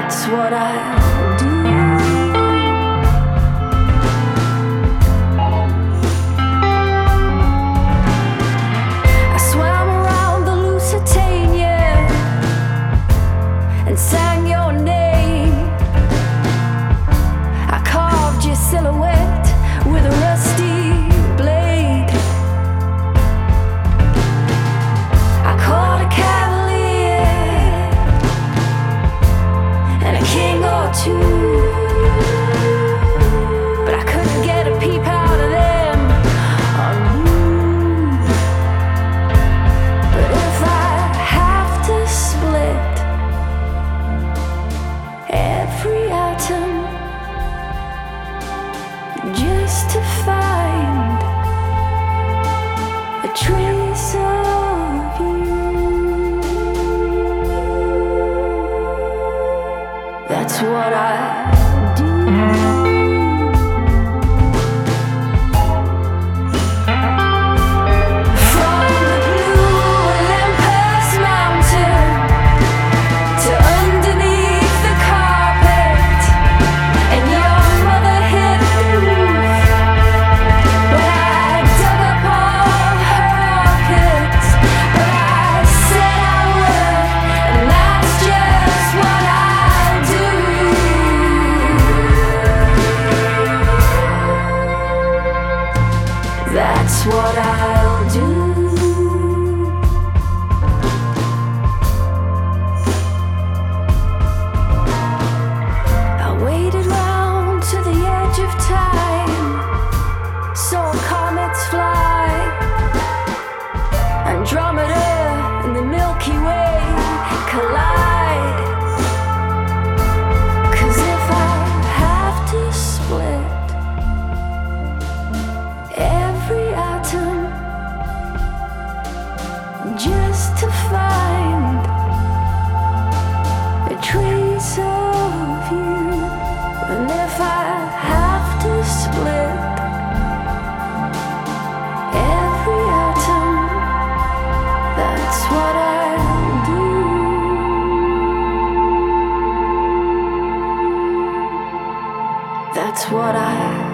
That's what I do. I swam around the Lusitania and sang your name. I carved your silhouette with a rusty blade. I caught a cavalier and a king or two, but I couldn't get a peep out of them on you. But if I have to split every atom just to find a trace of you, that's what I do. From the blue Olympus mountain to underneath the carpet, and your mother hit the roof when I dug up all her orchids. But I said I would, and that's just what I do. That's what I'll do. I waited round to the edge of time, saw comets fly, Andromeda and the Milky Way collide. 'Cause if I have to split every atom just to find a trace of you, and if I have to split every atom, that's what I'll do. That's what I